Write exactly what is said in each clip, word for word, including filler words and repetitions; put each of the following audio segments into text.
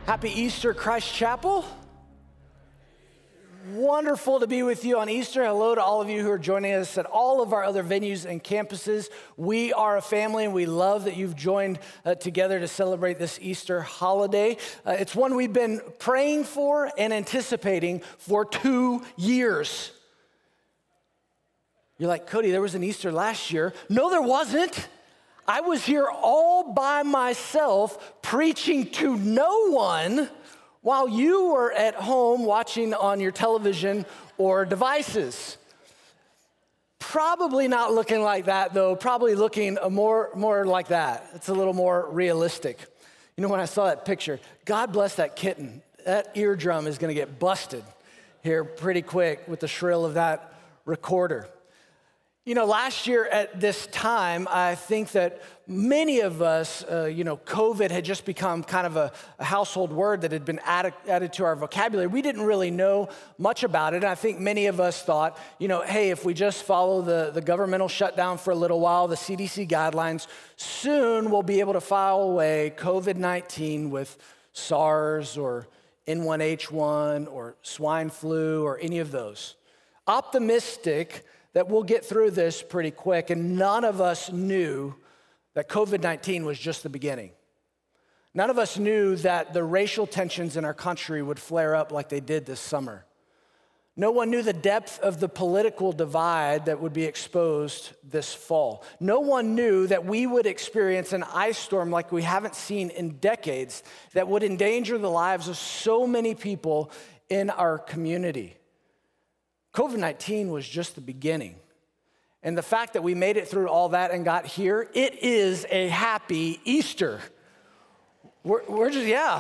Happy Easter, Christ Chapel. Wonderful to be with you on Easter. Hello to all of you who are joining us at all of our other venues and campuses. We are a family, and we love that you've joined uh, together to celebrate this Easter holiday. Uh, it's one we've been praying for and anticipating for two years. You're like, Cody, there was an Easter last year. No, there wasn't. I was here all by myself preaching to no one while you were at home watching on your television or devices. Probably not looking like that, though. Probably looking more, more like that. It's a little more realistic. You know, when I saw that picture, God bless that kitten. That eardrum is going to get busted here pretty quick with the shrill of that recorder. You know, last year at this time, I think that many of us, uh, you know, COVID had just become kind of a, a household word that had been added, added to our vocabulary. We didn't really know much about it. And I think many of us thought, you know, hey, if we just follow the, the governmental shutdown for a little while, the C D C guidelines, soon we'll be able to file away COVID nineteen with SARS or N one H one or swine flu or any of those. Optimistic that we'll get through this pretty quick, and none of us knew that COVID nineteen was just the beginning. None of us knew that the racial tensions in our country would flare up like they did this summer. No one knew the depth of the political divide that would be exposed this fall. No one knew that we would experience an ice storm like we haven't seen in decades that would endanger the lives of so many people in our community. COVID nineteen was just the beginning. And the fact that we made it through all that and got here, it is a happy Easter. We're, we're just, yeah.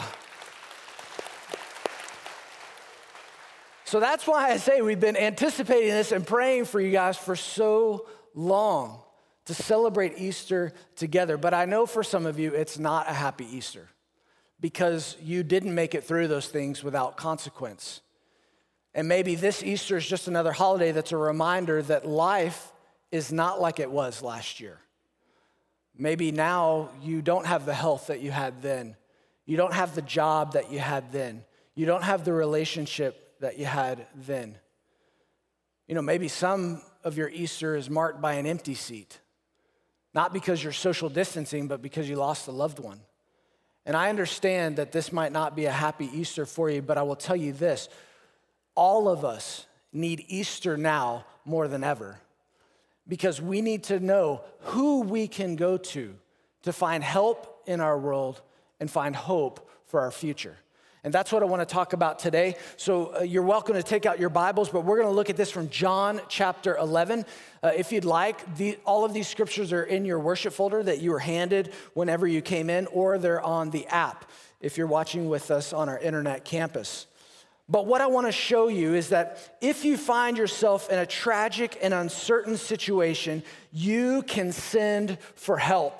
So that's why I say we've been anticipating this and praying for you guys for so long to celebrate Easter together. But I know for some of you, it's not a happy Easter because you didn't make it through those things without consequence. And maybe this Easter is just another holiday that's a reminder that life is not like it was last year. Maybe now you don't have the health that you had then. You don't have the job that you had then. You don't have the relationship that you had then. You know, maybe some of your Easter is marked by an empty seat, not because you're social distancing, but because you lost a loved one. And I understand that this might not be a happy Easter for you, but I will tell you this. All of us need Easter now more than ever because we need to know who we can go to to find help in our world and find hope for our future. And that's what I want to talk about today. So uh, you're welcome to take out your Bibles, but we're going to look at this from John chapter eleven. Uh, if you'd like, the, all of these scriptures are in your worship folder that you were handed whenever you came in, or they're on the app if you're watching with us on our internet campus. But what I want to show you is that if you find yourself in a tragic and uncertain situation, you can send for help.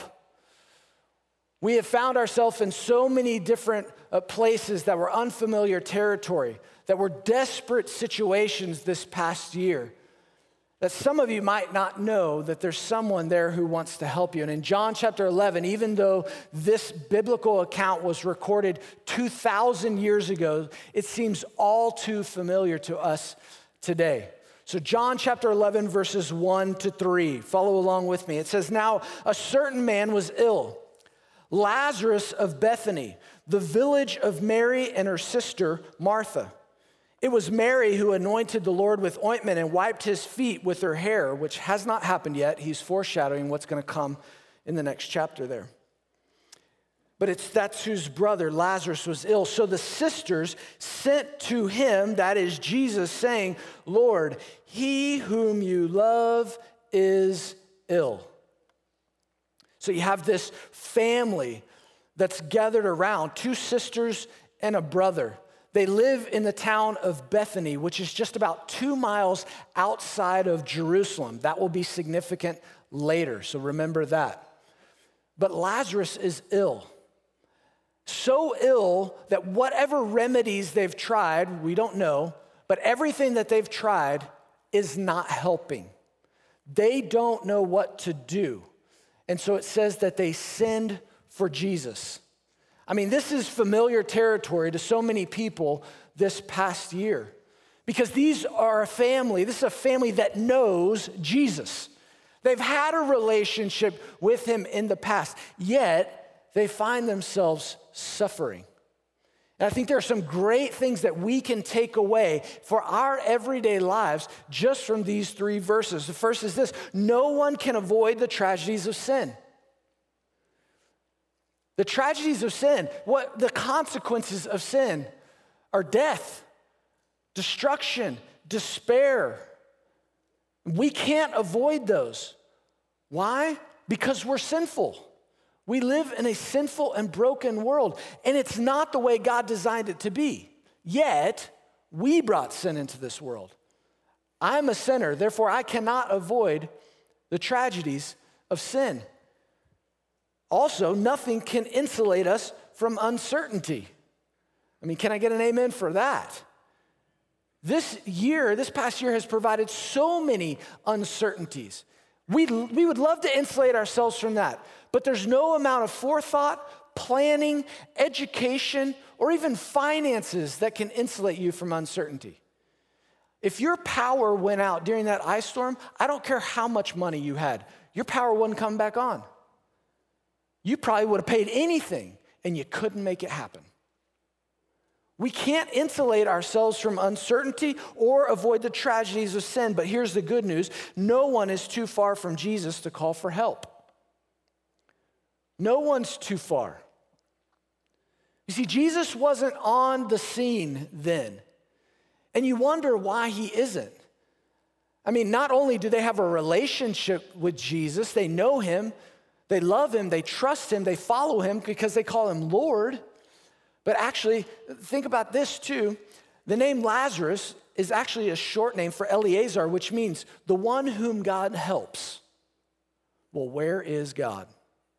We have found ourselves in so many different uh, places that were unfamiliar territory, that were desperate situations this past year, that some of you might not know that there's someone there who wants to help you. And in John chapter eleven, even though this biblical account was recorded two thousand years ago, it seems all too familiar to us today. So John chapter eleven, verses one to three, follow along with me. It says, "Now a certain man was ill, Lazarus of Bethany, the village of Mary and her sister Martha. It was Mary who anointed the Lord with ointment and wiped his feet with her hair," which has not happened yet. He's foreshadowing what's going to come in the next chapter there. But it's that's whose brother Lazarus was ill. So the sisters sent to him, that is Jesus, saying, "Lord, he whom you love is ill." So you have this family that's gathered around, two sisters and a brother. They live in the town of Bethany, which is just about two miles outside of Jerusalem. That will be significant later, so remember that. But Lazarus is ill. So ill that whatever remedies they've tried, we don't know, but everything that they've tried is not helping. They don't know what to do. And so it says that they send for Jesus. I mean, this is familiar territory to so many people this past year because these are a family. This is a family that knows Jesus. They've had a relationship with him in the past, yet they find themselves suffering. And I think there are some great things that we can take away for our everyday lives just from these three verses. The first is this: no one can avoid the tragedies of sin. The tragedies of sin, what the consequences of sin are death, destruction, despair. We can't avoid those. Why? Because we're sinful. We live in a sinful and broken world, and it's not the way God designed it to be. Yet, we brought sin into this world. I'm a sinner, therefore I cannot avoid the tragedies of sin. Also, nothing can insulate us from uncertainty. I mean, can I get an amen for that? This year, this past year has provided so many uncertainties. We, we would love to insulate ourselves from that, but there's no amount of forethought, planning, education, or even finances that can insulate you from uncertainty. If your power went out during that ice storm, I don't care how much money you had, your power wouldn't come back on. You probably would have paid anything, and you couldn't make it happen. We can't insulate ourselves from uncertainty or avoid the tragedies of sin, but here's the good news. No one is too far from Jesus to call for help. No one's too far. You see, Jesus wasn't on the scene then, and you wonder why he isn't. I mean, not only do they have a relationship with Jesus, they know him, they love him, they trust him, they follow him because they call him Lord. But actually, think about this too. The name Lazarus is actually a short name for Eleazar, which means the one whom God helps. Well, where is God?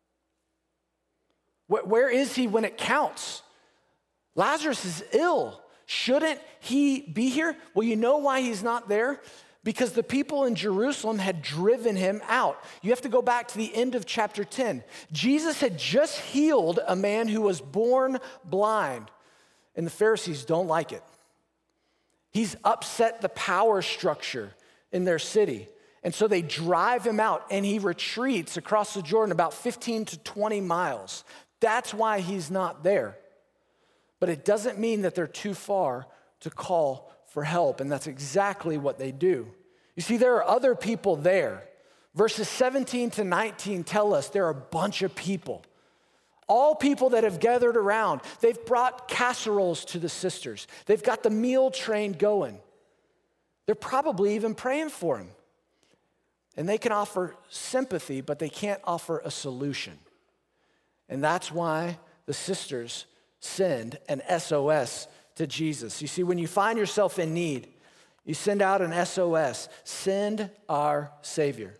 Where is he when it counts? Lazarus is ill. Shouldn't he be here? Well, you know why he's not there? Because the people in Jerusalem had driven him out. You have to go back to the end of chapter ten. Jesus had just healed a man who was born blind, and the Pharisees don't like it. He's upset the power structure in their city, and so they drive him out, and he retreats across the Jordan about fifteen to twenty miles. That's why he's not there. But it doesn't mean that they're too far to call for help, and that's exactly what they do. You see, there are other people there. Verses seventeen to nineteen tell us there are a bunch of people, all people that have gathered around. They've brought casseroles to the sisters. They've got the meal train going. They're probably even praying for him. And they can offer sympathy, but they can't offer a solution. And that's why the sisters send an S O S to Jesus. You see, when you find yourself in need, you send out an S O S. Send our Savior.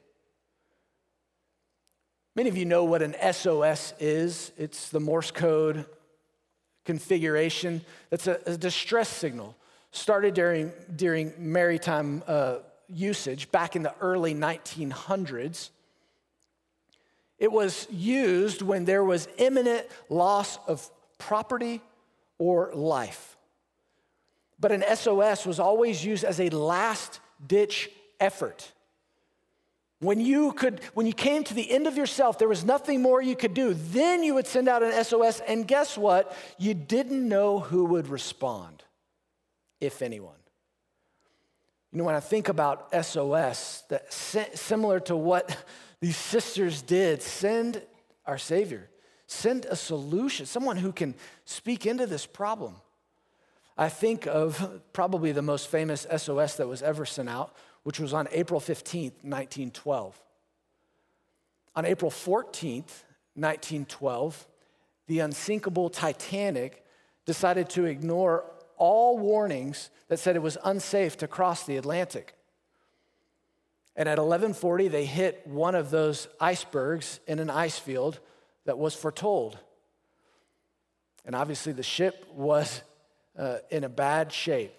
Many of you know what an S O S is. It's the Morse code configuration. That's a, a distress signal. Started during, during maritime uh, usage back in the early nineteen hundreds. It was used when there was imminent loss of property or life. But an S O S was always used as a last-ditch effort. When you could, when you came to the end of yourself, there was nothing more you could do. Then you would send out an S O S, and guess what? You didn't know who would respond, if anyone. You know, when I think about S O S, that similar to what these sisters did, send our Savior. Send a solution, someone who can speak into this problem. I think of probably the most famous S O S that was ever sent out, which was on April fifteenth, nineteen twelve. On April fourteenth, nineteen twelve, the unsinkable Titanic decided to ignore all warnings that said it was unsafe to cross the Atlantic. And at eleven forty, they hit one of those icebergs in an ice field that was foretold. And obviously the ship was uh, in a bad shape.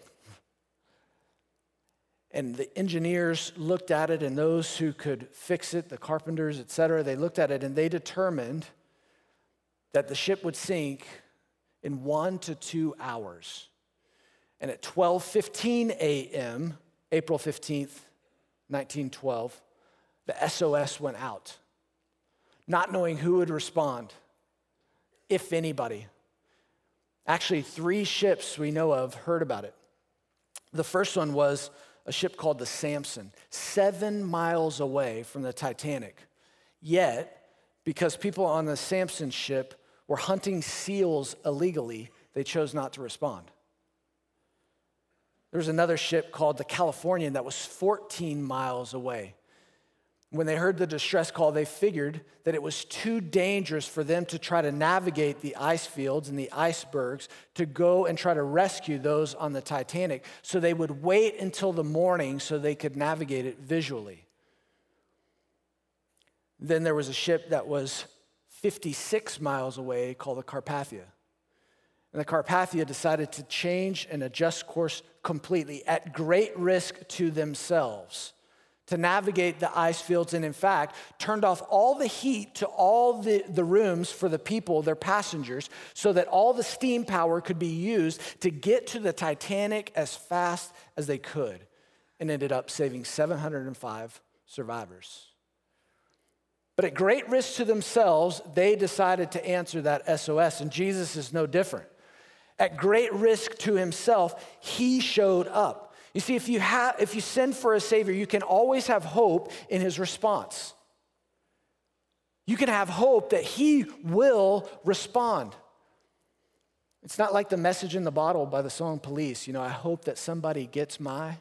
And the engineers looked at it, and those who could fix it, the carpenters, et cetera, they looked at it and they determined that the ship would sink in one to two hours. And at twelve fifteen a.m., April fifteenth, nineteen twelve, the S O S went out, not knowing who would respond, if anybody. Actually, three ships we know of heard about it. The first one was a ship called the Samson, seven miles away from the Titanic. Yet, because people on the Samson ship were hunting seals illegally, they chose not to respond. There was another ship called the Californian that was fourteen miles away. When they heard the distress call, they figured that it was too dangerous for them to try to navigate the ice fields and the icebergs to go and try to rescue those on the Titanic. So they would wait until the morning so they could navigate it visually. Then there was a ship that was fifty-six miles away called the Carpathia. And the Carpathia decided to change and adjust course completely at great risk to themselves to navigate the ice fields, and in fact, turned off all the heat to all the, the rooms for the people, their passengers, so that all the steam power could be used to get to the Titanic as fast as they could, and ended up saving seven hundred five survivors. But at great risk to themselves, they decided to answer that S O S, and Jesus is no different. At great risk to himself, he showed up. You see, if you have, if you send for a Savior, you can always have hope in his response. You can have hope that he will respond. It's not like the Message in the Bottle by the song Police. You know, I hope that somebody gets my.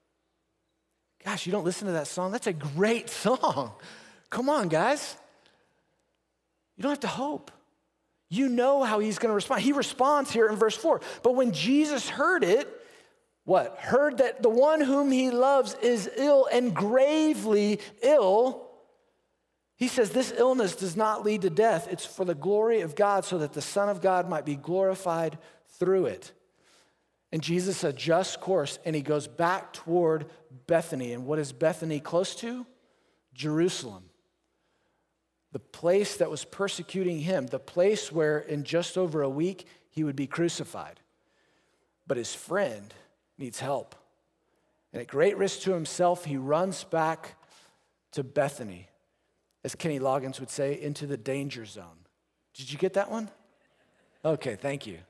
Gosh, you don't listen to that song? That's a great song. Come on, guys. You don't have to hope. You know how he's going to respond. He responds here in verse four. But when Jesus heard it, what? Heard that the one whom he loves is ill and gravely ill. He says this illness does not lead to death. It's for the glory of God so that the Son of God might be glorified through it. And Jesus adjusts course and he goes back toward Bethany. And what is Bethany close to? Jerusalem. The place that was persecuting him, the place where in just over a week he would be crucified. But his friend needs help. And at great risk to himself, he runs back to Bethany, as Kenny Loggins would say, into the danger zone. Did you get that one? Okay, thank you.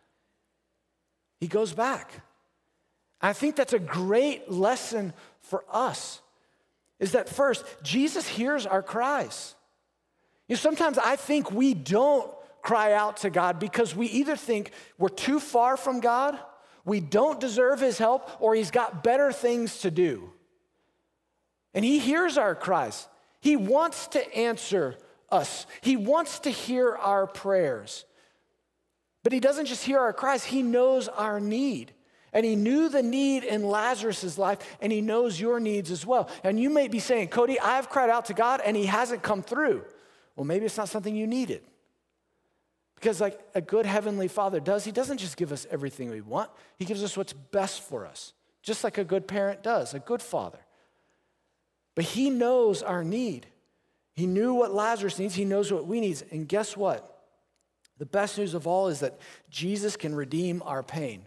He goes back. I think that's a great lesson for us, is that first, Jesus hears our cries. You know, sometimes I think we don't cry out to God because we either think we're too far from God, we don't deserve his help, or he's got better things to do. And he hears our cries. He wants to answer us. He wants to hear our prayers. But he doesn't just hear our cries, he knows our need. And he knew the need in Lazarus' life, and he knows your needs as well. And you may be saying, Cody, I've cried out to God, and he hasn't come through. Well, maybe it's not something you needed. Because like a good heavenly Father does, he doesn't just give us everything we want. He gives us what's best for us, just like a good parent does, a good father. But he knows our need. He knew what Lazarus needs. He knows what we need. And guess what? The best news of all is that Jesus can redeem our pain.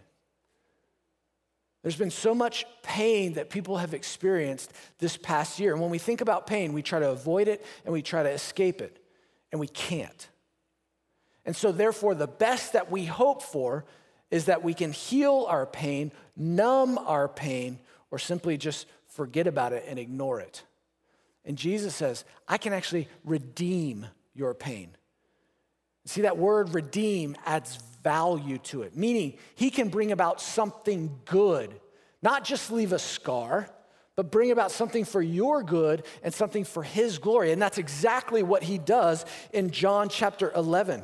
There's been so much pain that people have experienced this past year. And when we think about pain, we try to avoid it and we try to escape it. And we can't. And so therefore, the best that we hope for is that we can heal our pain, numb our pain, or simply just forget about it and ignore it. And Jesus says, I can actually redeem your pain. See, that word redeem adds value to it, meaning he can bring about something good, not just leave a scar, but bring about something for your good and something for his glory. And that's exactly what he does in John chapter eleven.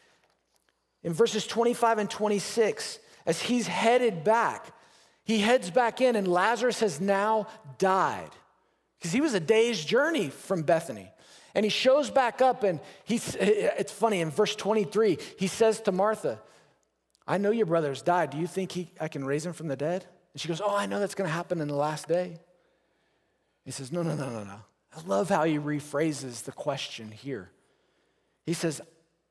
In verses twenty-five and twenty-six, as he's headed back, he heads back in, and Lazarus has now died because he was a day's journey from Bethany. And he shows back up, and he's, it's funny, in verse twenty-three, he says to Martha, I know your brother's died. Do you think he, I can raise him from the dead? And she goes, oh, I know that's going to happen in the last day. He says, no, no, no, no, no. I love how he rephrases the question here. He says,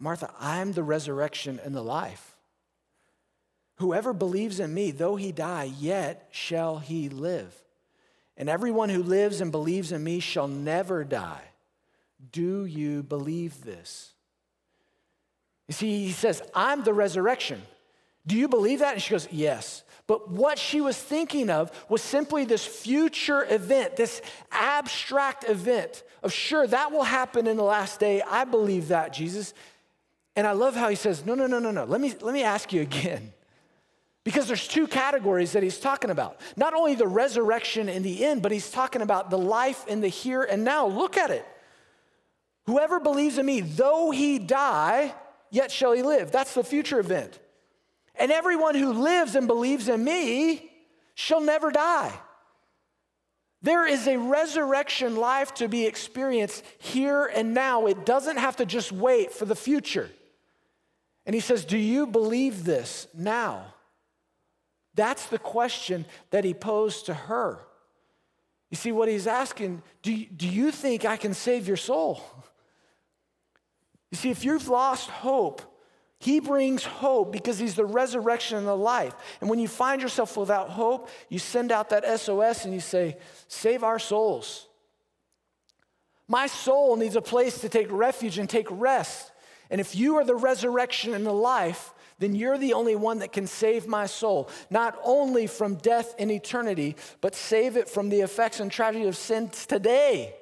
Martha, I'm the resurrection and the life. Whoever believes in me, though he die, yet shall he live. And everyone who lives and believes in me shall never die. Do you believe this? You see, he says, I'm the resurrection. Do you believe that? And she goes, yes. But what she was thinking of was simply this future event, this abstract event of, sure, that will happen in the last day. I believe that, Jesus. And I love how he says, no, no, no, no, no. Let me, let me ask you again. Because there's two categories that he's talking about. Not only the resurrection in the end, but he's talking about the life in the here and now. Look at it. Whoever believes in me, though he die, yet shall he live. That's the future event. And everyone who lives and believes in me shall never die. There is a resurrection life to be experienced here and now. It doesn't have to just wait for the future. And he says, do you believe this now? That's the question that he posed to her. You see, what he's asking, do you, do you think I can save your soul? You see, if you've lost hope, he brings hope because he's the resurrection and the life. And when you find yourself without hope, you send out that S O S and you say, save our souls. My soul needs a place to take refuge and take rest. And if you are the resurrection and the life, then you're the only one that can save my soul, not only from death in eternity, but save it from the effects and tragedy of sin today.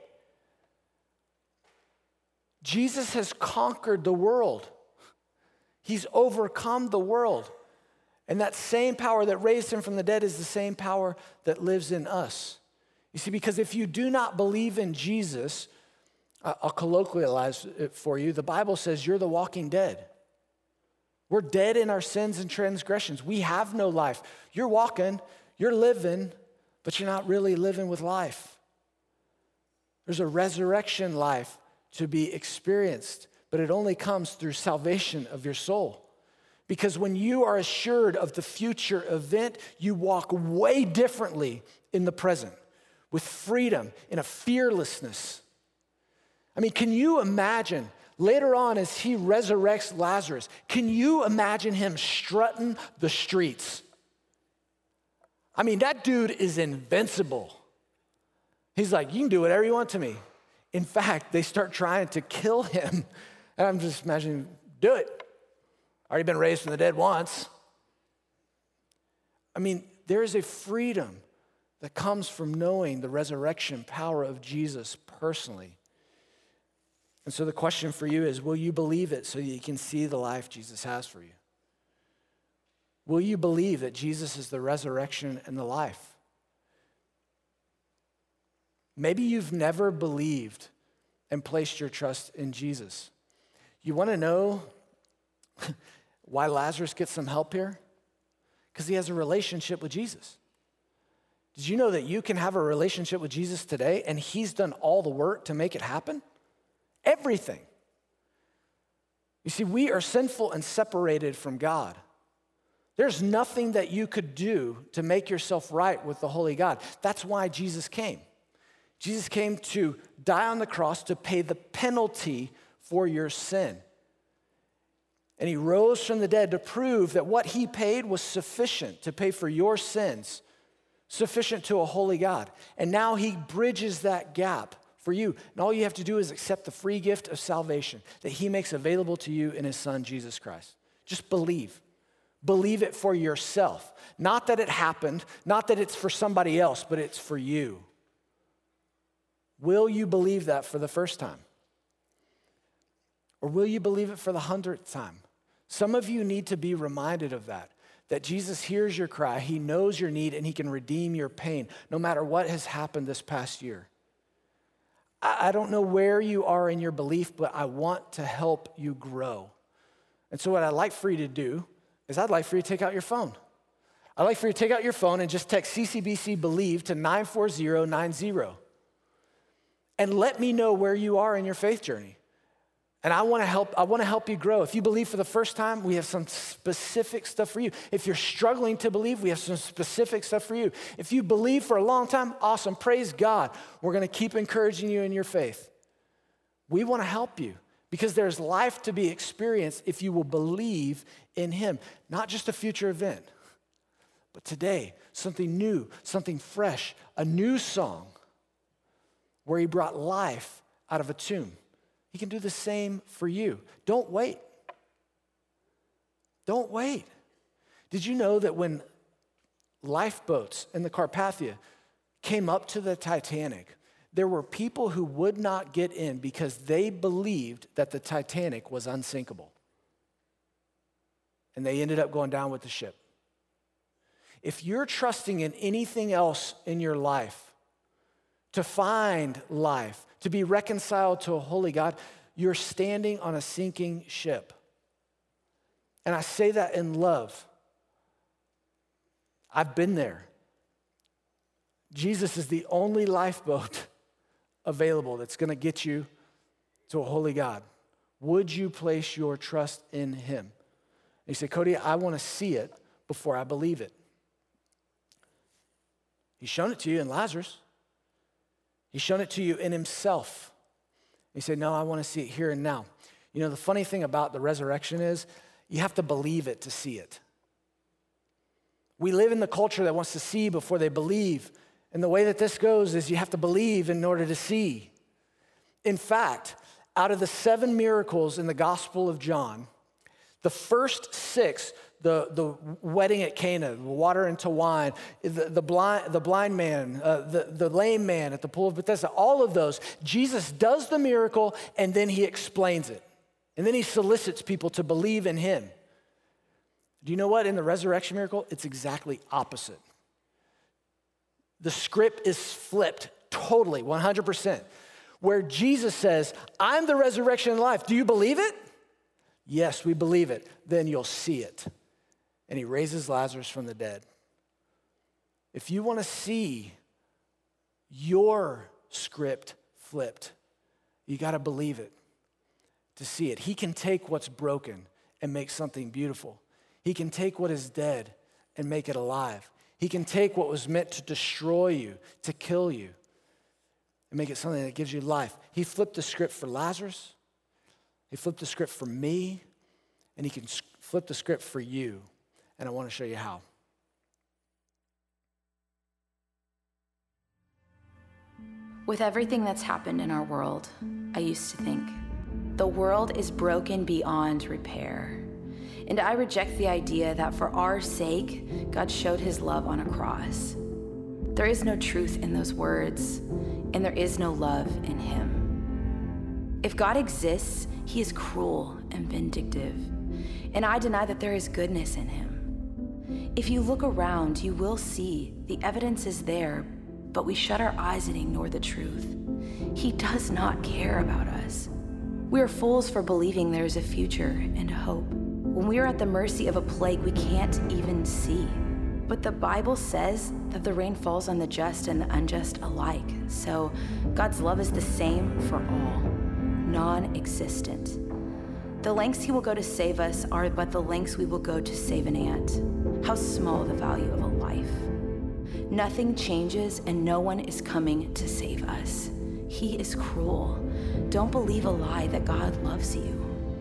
Jesus has conquered the world. He's overcome the world. And that same power that raised him from the dead is the same power that lives in us. You see, because if you do not believe in Jesus, I'll colloquialize it for you. The Bible says you're the walking dead. We're dead in our sins and transgressions. We have no life. You're walking, you're living, but you're not really living with life. There's a resurrection life to be experienced, but it only comes through salvation of your soul. Because when you are assured of the future event, you walk way differently in the present, with freedom, in a fearlessness. I mean, can you imagine later on as he resurrects Lazarus, can you imagine him strutting the streets? I mean, that dude is invincible. He's like, you can do whatever you want to me. In fact, they start trying to kill him. And I'm just imagining, do it. Already been raised from the dead once. I mean, there is a freedom that comes from knowing the resurrection power of Jesus personally. And so the question for you is, will you believe it so that you can see the life Jesus has for you? Will you believe that Jesus is the resurrection and the life? Maybe you've never believed and placed your trust in Jesus. You want to know why Lazarus gets some help here? Because he has a relationship with Jesus. Did you know that you can have a relationship with Jesus today and he's done all the work to make it happen? Everything. You see, we are sinful and separated from God. There's nothing that you could do to make yourself right with the holy God. That's why Jesus came. Jesus came to die on the cross to pay the penalty for your sin. And he rose from the dead to prove that what he paid was sufficient to pay for your sins, sufficient to a holy God. And now he bridges that gap for you. And all you have to do is accept the free gift of salvation that he makes available to you in his son, Jesus Christ. Just believe. Believe it for yourself. Not that it happened, not that it's for somebody else, but it's for you. Will you believe that for the first time? Or will you believe it for the hundredth time? Some of you need to be reminded of that, that Jesus hears your cry, he knows your need, and he can redeem your pain, no matter what has happened this past year. I don't know where you are in your belief, but I want to help you grow. And so what I'd like for you to do is I'd like for you to take out your phone. I'd like for you to take out your phone and just text C C B C Believe to nine four zero nine zero. And let me know where you are in your faith journey. And I want to help, I want to help you grow. If you believe for the first time, we have some specific stuff for you. If you're struggling to believe, we have some specific stuff for you. If you believe for a long time, awesome, praise God. We're going to keep encouraging you in your faith. We want to help you Because there's life to be experienced if you will believe in him. Not just a future event, but today, something new, something fresh, a new song where he brought life out of a tomb. He can do the same for you. Don't wait. Don't wait. Did you know that when lifeboats in the Carpathia came up to the Titanic, there were people who would not get in because they believed that the Titanic was unsinkable. And they ended up going down with the ship. If you're trusting in anything else in your life to find life, to be reconciled to a holy God, you're standing on a sinking ship. And I say that in love. I've been there. Jesus is the only lifeboat available that's going to get you to a holy God. Would you place your trust in him? And you say, Cody, I want to see it before I believe it. He's shown it to you in Lazarus. He's shown it to you in himself. You say, no, I want to see it here and now. You know, the funny thing about the resurrection is you have to believe it to see it. We live in the culture that wants to see before they believe. And the way that this goes is you have to believe in order to see. In fact, out of the seven miracles in the Gospel of John, the first six, the, the wedding at Cana, water into wine, the, the, blind, the blind man, uh, the, the lame man at the pool of Bethesda, all of those, Jesus does the miracle and then he explains it. And then he solicits people to believe in him. Do you know what? In the resurrection miracle, it's exactly opposite. The script is flipped totally, one hundred percent. Where Jesus says, I'm the resurrection and life. Do you believe it? Yes, we believe it. Then you'll see it. And he raises Lazarus from the dead. If you want to see your script flipped, you got to believe it to see it. He can take what's broken and make something beautiful. He can take what is dead and make it alive. He can take what was meant to destroy you, to kill you, and make it something that gives you life. He flipped the script for Lazarus. He flipped the script for me, and he can flip the script for you. And I want to show you how. With everything that's happened in our world, I used to think, the world is broken beyond repair. And I reject the idea that for our sake, God showed his love on a cross. There is no truth in those words, and there is no love in him. If God exists, he is cruel and vindictive, and I deny that there is goodness in him. If you look around, you will see the evidence is there, but we shut our eyes and ignore the truth. He does not care about us. We are fools for believing there is a future and hope. When we are at the mercy of a plague we can't even see. But the Bible says that the rain falls on the just and the unjust alike. So God's love is the same for all, non-existent. The lengths he will go to save us are but the lengths we will go to save an ant. How small the value of a life. Nothing changes and no one is coming to save us. He is cruel. Don't believe a lie that God loves you.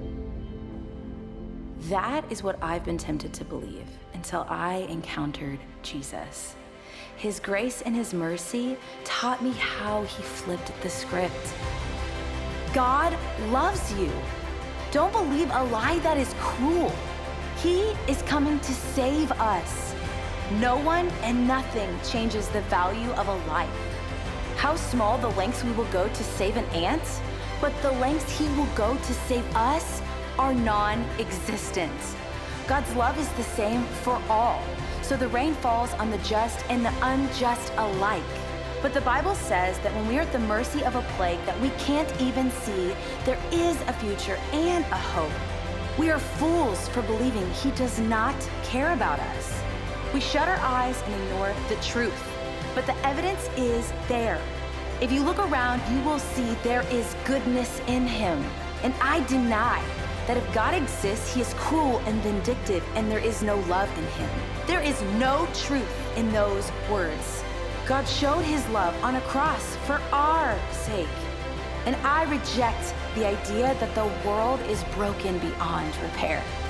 That is what I've been tempted to believe until I encountered Jesus. His grace and his mercy taught me how he flipped the script. God loves you. Don't believe a lie that is cruel. He is coming to save us. No one and nothing changes the value of a life. How small the lengths we will go to save an ant, but the lengths he will go to save us are non-existent. God's love is the same for all. So the rain falls on the just and the unjust alike. But the Bible says that when we are at the mercy of a plague that we can't even see, there is a future and a hope. We are fools for believing he does not care about us. We shut our eyes and ignore the truth, but the evidence is there. If you look around, you will see there is goodness in him. And I deny that if God exists, he is cruel and vindictive, and there is no love in him. There is no truth in those words. God showed his love on a cross for our sake. And I reject the idea that the world is broken beyond repair.